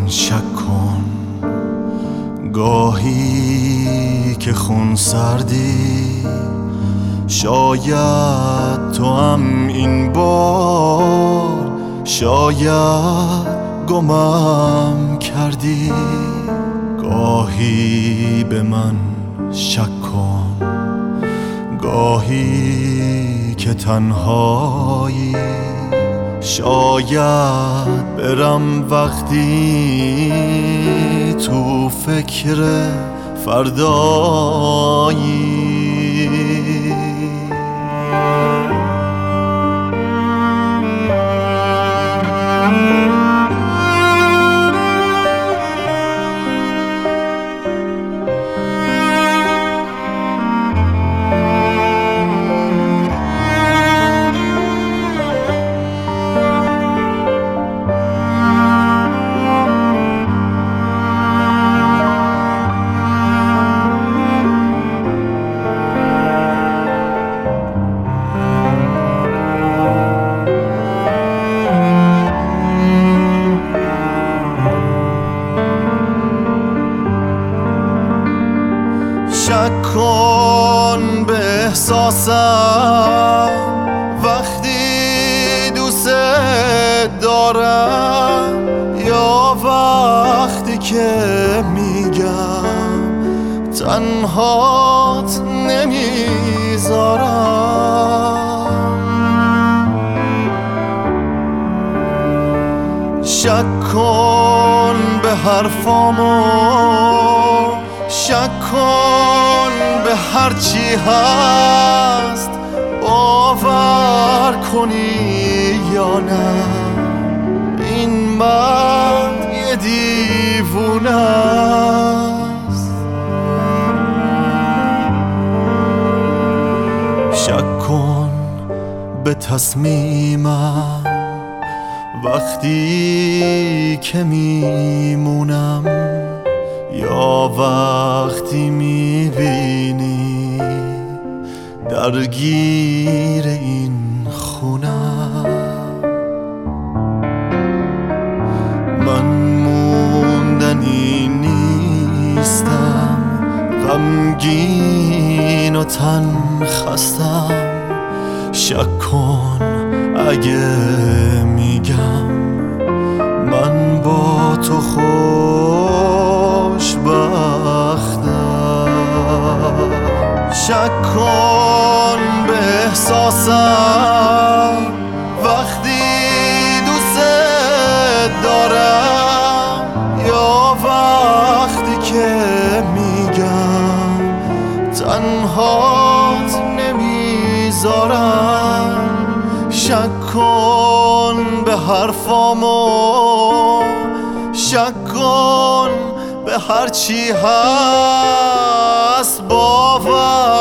شک کن، گاهی که خون سردی، شاید تو هم این بار، شاید گمم کردی. گاهی به من شک کن، گاهی که تنهایی، شاید برم وقتی تو فکر فردایی. شک کن به احساسم وقتی دوست دارم، یا وقتی که میگم تنهات نمیذارم. شک کن به حرفامو، شک کن به هرچی هست، باور کنی یا نه این مرد یه دیوونه است. شک کن به تصمیمم وقتی که میمونم، یا وقتی میبینی درگیر این خونم. من موندنی نیستم، غمگین و تن خستم. شک کن اگه میگم من با تو خوشبختم. شک کن به احساسم وقتی دوست دارم، یا وقتی که میگم تنهات نمیذارم. شک کن به حرفامو، شک کن به هرچی هست، باور